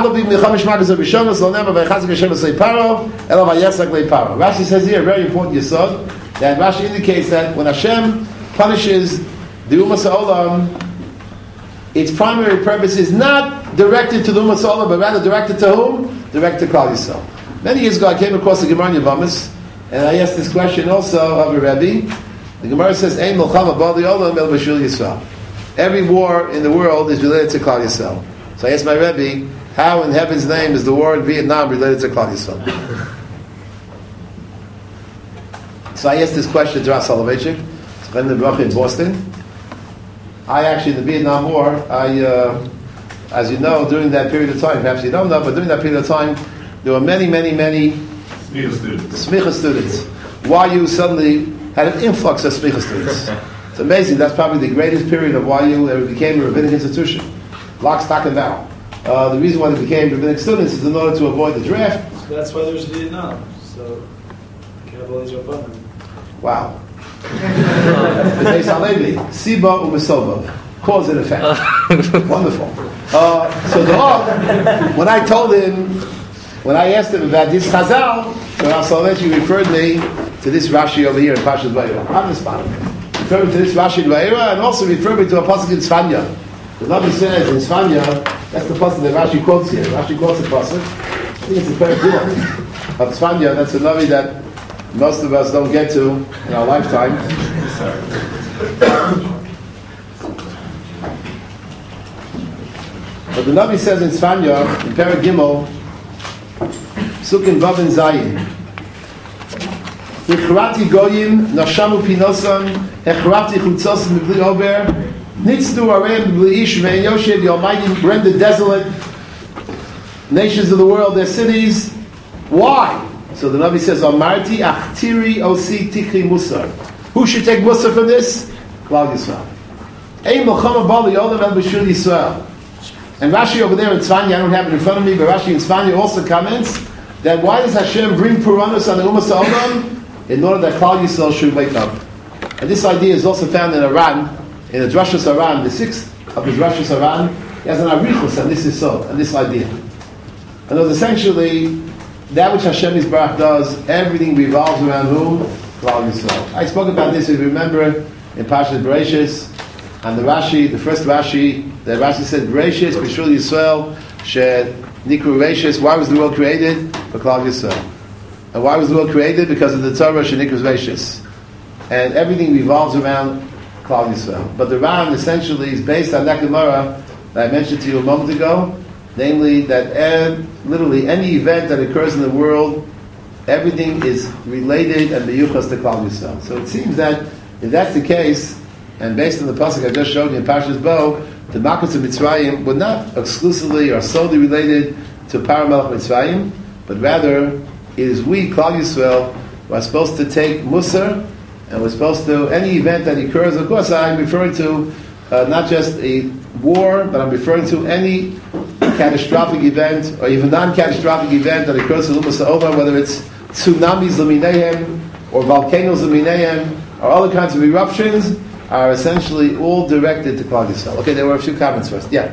Rashi says here a very important yesod that Rashi indicates that when Hashem punishes the Umas Ha'olam, its primary purpose is not directed to the Umas Ha'olam, but rather directed to whom? Directed to Klal Yisrael. Many years ago I came across the Gemara in Yavamis, and I asked this question also of a Rebbe. The Gemara says, Ein Milchama Ba'ali Olam El B'Shul Yisrael. Every war in the world is related to Klal Yisrael. So I asked my Rebbe, how in heaven's name is the war in Vietnam related to Klal Yisrael? So I asked this question to Ras Soloveitchik, in Boston. I actually, in the Vietnam War, as you know, during that period of time, perhaps you don't know, but during that period of time, there were many Smicha students. YU suddenly had an influx of Smicha students. It's amazing. That's probably the greatest period of YU. It became a rabbinic institution. Lock, stock, and barrel. The reason why they became rabbinic students is in order to avoid the draft. So that's why there's Vietnam. So you can have all these up. Wow. Siba u'mesobah. Cause and effect. Wonderful. So the Rav, when I asked him about this Chazal, he referred me to this Rashi over here in Parshas Vayera. On the spot. Referred me to this Rashi in Vayera, and also referred me to a pasuk in Tzfanya. The Navi says in Tzfanya, that's the pasuk that Rashi quotes here. Rashi quotes the pasuk. I think it's a pair of of Tzfanya. That's the Navi that most of us don't get to in our lifetime. But the Navi says in Tzfanya, in Perek Gimel, Sukin Vav and Zayin, Echrati Goyim, Nashamu Pinosan, Echrati Chutzos Mibli Ober, Nitzdu Arem Mibli Ish, Ve'en Yoshed, the Almighty rendered desolate nations of the world, their cities. Why? So the Navi says, Amarti Achtiri Osi Tikri Musar. Who should take Musar from this? Klal Yisrael. Ein Melchama Bali Olam El B'Shul Yisrael. And Rashi over there in Tzfanya, I don't have it in front of me, but Rashi in Tzfanya also comments that why does Hashem bring Puranos on the Umas Ha'olam? In order that Klal Yisrael should wake up. And this idea is also found in Aran, in the Drashos Aran, the sixth of the Drashos Aran. He has an arichus, and this is so, and this idea. And essentially, that which Hashem Yisbarach does, everything revolves around whom? Klal Yisrael. I spoke about this, if you remember, in Parashat Bereishis, and the Rashi, the first Rashi, the Rashi said, Bereishis, B'Shul Yisrael, She Nikru Reishis. Why was the world created? For Klal Yisrael. And why was the world created? Because of the Torah, She Nikru Reishis. And everything revolves around Klal Yisrael. But the Ram essentially is based on that Gemara that I mentioned to you a moment ago, namely that literally any event that occurs in the world, everything is related and beyuchas to Klal Yisrael. So it seems that if that's the case, and based on the pasuk I just showed you in Parshas Bo, the Makkos of Mitzrayim were not exclusively or solely related to Paramelech Mitzrayim, but rather it is we, Klal Yisrael, who are supposed to take Musar, and we're supposed to, any event that occurs, of course I'm referring to not just a war, but I'm referring to any catastrophic event, or even non-catastrophic event that occurs in Umas Ha'olam, whether it's tsunamis leminehem, or volcanoes leminehem, or other kinds of eruptions, are essentially all directed to Klal Yisrael. Okay, there were a few comments first. Yeah?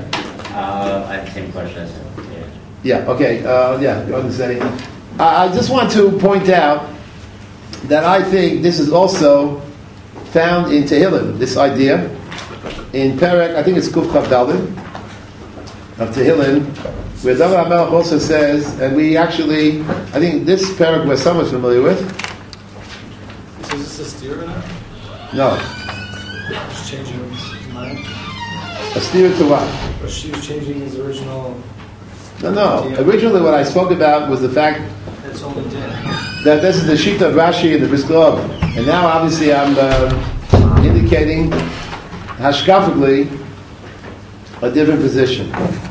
I have the same question as him. Yeah, okay. You want to say? I just want to point out that I think this is also found in Tehillim, this idea. In Perek, I think it's Kuf Chav Daled of Tehillim, where David HaMelech also says, and we actually, I think this Perek we're somewhat familiar with. So is this a steer or not? No. Just changing his mind? A steer to what? Or she was changing his original... No. Originally what I spoke about was the fact It's only 10. that this is the sheet of Rashi and the Briskov. And now obviously I'm indicating hashkafically a different position.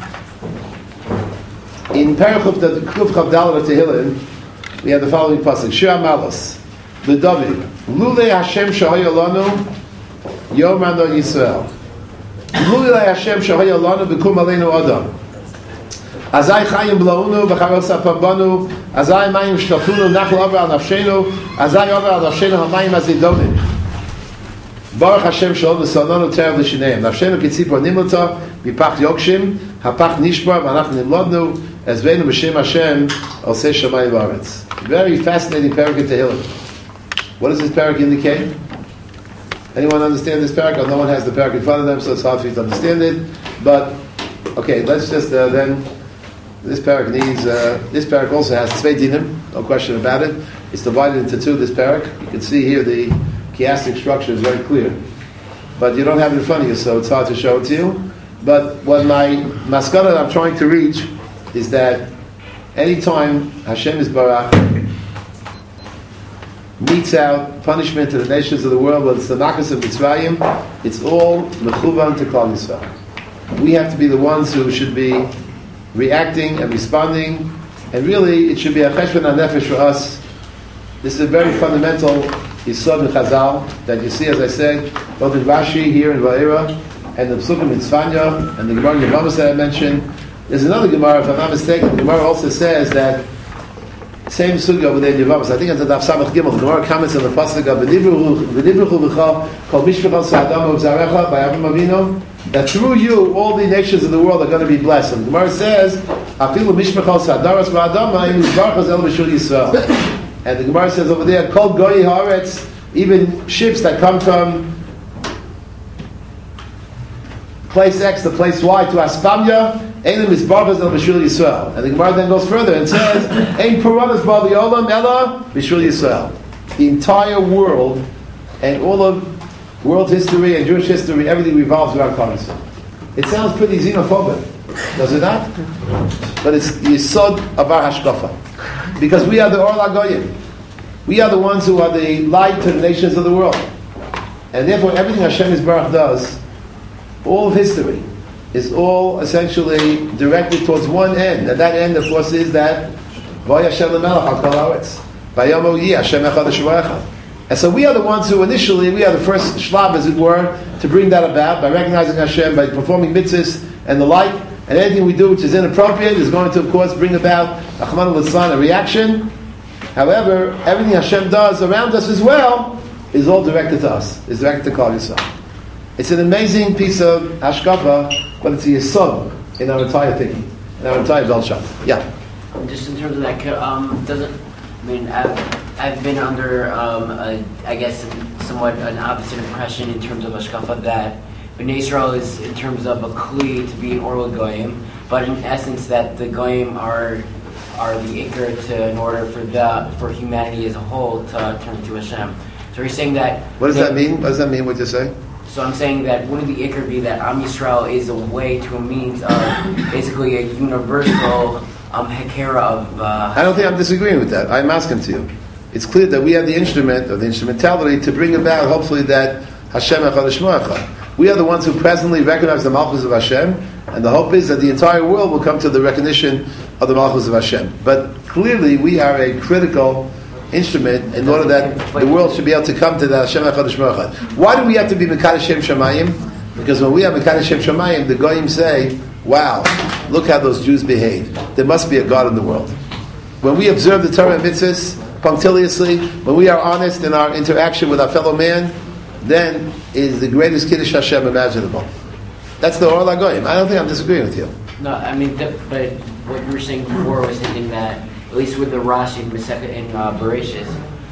In Perek Kuf Chav Daled of Tehillim, we have the following pasuk: Shir Malos, the David, Lulei Hashem Shahaya Lanu, Yom Rano Yisrael. Lulei Hashem Shahaya Lanu, B'kum Aleinu Adam. Azai Chayim Blaunu, B'charos Apambanu, Azai Mayim Shtafunu, Nachal Over Al Nafshenu, Azai Over Al Nafshenu Hamayim Azidonim. Baruch Hashem Shalom V'Salonu Terev L'Shineim. Nafshenu Kitzipor Nimlota, Mipach Yokshim, Hapach Nishbar, V'anach Nimlodnu, Ezveinu B'Shem Hashem, Osei Shamayim V'Aretz. Very fascinating Perek in Tehillim. What does this Perek indicate? Anyone understand this Perek? No one has the Perek in front of them, so it's hard for you to understand it. But, okay, let's just then... This Perek needs... this Perek also has Tzvei Dinim, no question about it. It's divided into two, this Perek. You can see here the chiastic structure is very clear. But you don't have it in front of you, so it's hard to show it to you. But what my maskana I'm trying to reach is that anytime Hashem Yisbarach meets out punishment to the nations of the world, whether it's the Makkos of Mitzrayim, it's all mechuvan to Klal Yisrael. We have to be the ones who should be reacting and responding, and really it should be a cheshbon hanefesh for us. This is a very fundamental yisod in Chazal that you see, as I said, both in Rashi here in Va'era and the Psukim in Tzfanya and the Gemara in Yevamos that I mentioned. There's another Gemara, if I'm not mistaken. The Gemara also says that same sugya over there in Yevamos. I think it's the Daf Samach Gimel. The Gemara comments on the pasuk of V'nivruchu b'cha kol mishpachal sa'adam u'zarecha by Avram Avinu, that through you all the nations of the world are going to be blessed. And the Gemara says, Afilu mishpachal sa'adaras v'adama im yizbarchas el b'shul Yisrael. And the Gemara says over there, kol goyi haaretz, even ships that come from place X to place Y to Aspamya, Eilim is Barbas el B'Shul Yisrael. And the Gemara then goes further and says, Ein Puranas Bar V'Olam Ela B'Shul Yisrael. the entire world and all of world history and Jewish history, everything revolves around Klal Yisrael. It sounds pretty xenophobic, does it not? But it's the yesod of our hashkafa. Because we are the Or LaGoyim. We are the ones who are the light to the nations of the world. And therefore everything Hashem Yisbarach does, all of history, is all essentially directed towards one end. And that end, of course, is that Vay Hashem l'melech al kol haaretz. Vayom yi Hashem echad Yisrael echad. And so we are the ones who initially, we are the first shlab, as it were, to bring that about, by recognizing Hashem, by performing mitzvahs and the like. And anything we do which is inappropriate is going to, of course, bring about Achman al-Litzlan, a reaction. However, everything Hashem does around us as well is all directed to us, is directed to Klal Yisrael. It's an amazing piece of hashkafa, but it's a yesod in our entire thinking, in our entire Belshad. Yeah. Just in terms of that, I've been under, I guess, somewhat an opposite impression in terms of hashkafa that Bnei Yisrael is in terms of a kli to be an Or LaGoyim, but in essence that the goyim are the ikr in order for humanity as a whole to turn to Hashem. So you're saying that. What does that mean? What does that mean? What you're saying? So I'm saying that wouldn't the ikr be that Am Yisrael is a way to a means of basically a universal hekera of. I don't think I'm disagreeing with that. I'm asking to you. It's clear that we have the instrument or the instrumentality to bring about, hopefully, that Hashem echad Shmo echad. We are the ones who presently recognize the Malchus of Hashem, and the hope is that the entire world will come to the recognition of the Malchus of Hashem. But clearly, we are a critical instrument in order that the world should be able to come to the Hashem echad Shmo echad. Why do we have to be Mekadosh Shem Shamayim? Because when we have Mekadosh Shem Shamayim, the Goyim say, wow, look how those Jews behave. There must be a God in the world. When we observe the Torah and mitzvahs punctiliously, when we are honest in our interaction with our fellow man, then is the greatest Kiddush Hashem imaginable. That's the Or LaGoyim. I don't think I'm disagreeing with you. No, I mean, but what you were saying before was thinking that, at least with the Rashi in Bereshis,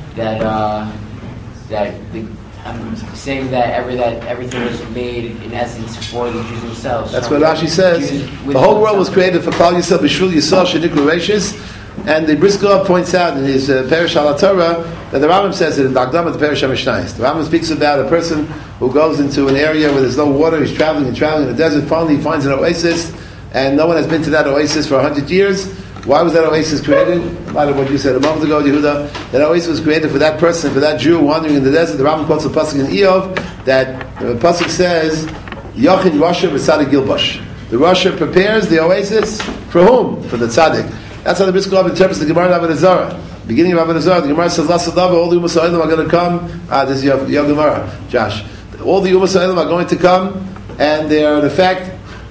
I'm saying that everything was made in essence for the Jews themselves. That's what Rashi says. The whole world was created for Klal Yisrael, B'Shul Yisrael, Shenikru Reishis. And the Brisker points out in his Perish al Torah that the Rambam says it in the Akdama to Perish HaMishnayos. The Rambam speaks about a person who goes into an area where there's no water, he's traveling in the desert, finally he finds an oasis, and no one has been to that oasis for 100 years. Why was that oasis created? A lot of what you said a moment ago, Yehuda. That oasis was created for that person, for that Jew wandering in the desert. The Rambam quotes the pasuk in Eov that the pasuk says, Yochin Rasha v'Tzadik Gilbosh. The Rasha prepares the oasis for whom? For the Tzadik. That's how the Brisker interprets the Gemara in Avodah Zarah. Beginning of Avodah Zarah, the Gemara says, Lasadava, all the Umas Ha'olam are going to come. This is your Gemara, Josh. All the Umas Ha'olam are going to come, and they are, in effect,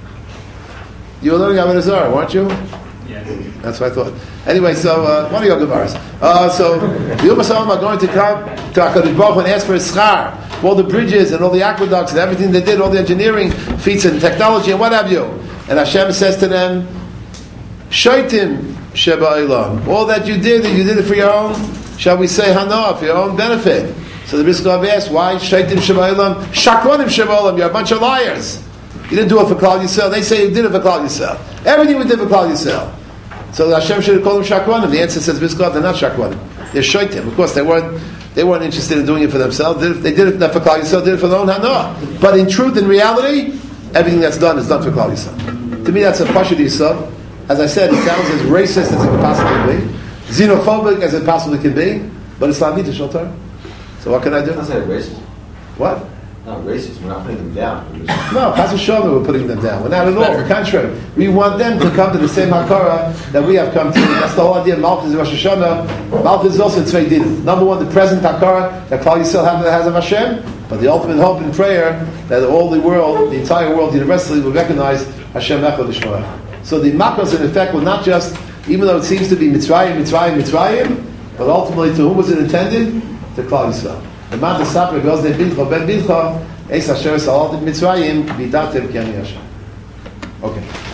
you were learning Avodah Zarah, weren't you? Yes. That's what I thought. Anyway, so, one of your Gemaras. So, the Umas Ha'olam are going to come to HaKadosh Baruch Hu and ask for a schar, for all the bridges and all the aqueducts and everything they did, all the engineering feats and technology and what have you. And Hashem says to them, Shaitim, Sheba Ilam. All that you did it for your own, shall we say, Hana, for your own benefit. So the Brisker asks, why Shaitim Sheba Ilam? Shakronim Sheba Ilam, you're a bunch of liars. You didn't do it for Klal Yisrael. They say you did it for Klal Yisrael. Everything we did for Klal Yisrael. So Hashem should have called them Shakronim. The answer says, Brisker, they're not Shakronim. They're Shaitim. Of course, they weren't interested in doing it for themselves. They did it not for Klal Yisrael, they did it for their own Hana. But in truth, in reality, everything that's done is done for Klal Yisrael. To me, that's a Pashut Yisrael. As I said, it sounds as racist as it could possibly be, xenophobic as it possibly could be, but it's not me to shelter. So what can I do? That's not racist. What? Not racist. We're not putting them down. No, Pastor Shalom, we're putting them down. We're not at all. On the contrary, we want them to come to the same hakara that we have come to. That's the whole idea of Malchus and Rosh Hashanah. Malchus is also Tzvei Din. Number one, the present hakara that Klal Yisrael has of Hashem, but the ultimate hope and prayer that all the world, the entire world universally will recognize Hashem Echad Yishmarach. So the makos in effect will not just, even though it seems to be Mitzrayim, but ultimately to whom was it intended? To Klal Yisrael. The Mata Sapra goes there, Bincha ben Bincha, Eis Asher Salat Mitzrayim, Vidatem Ken Yashem. Okay.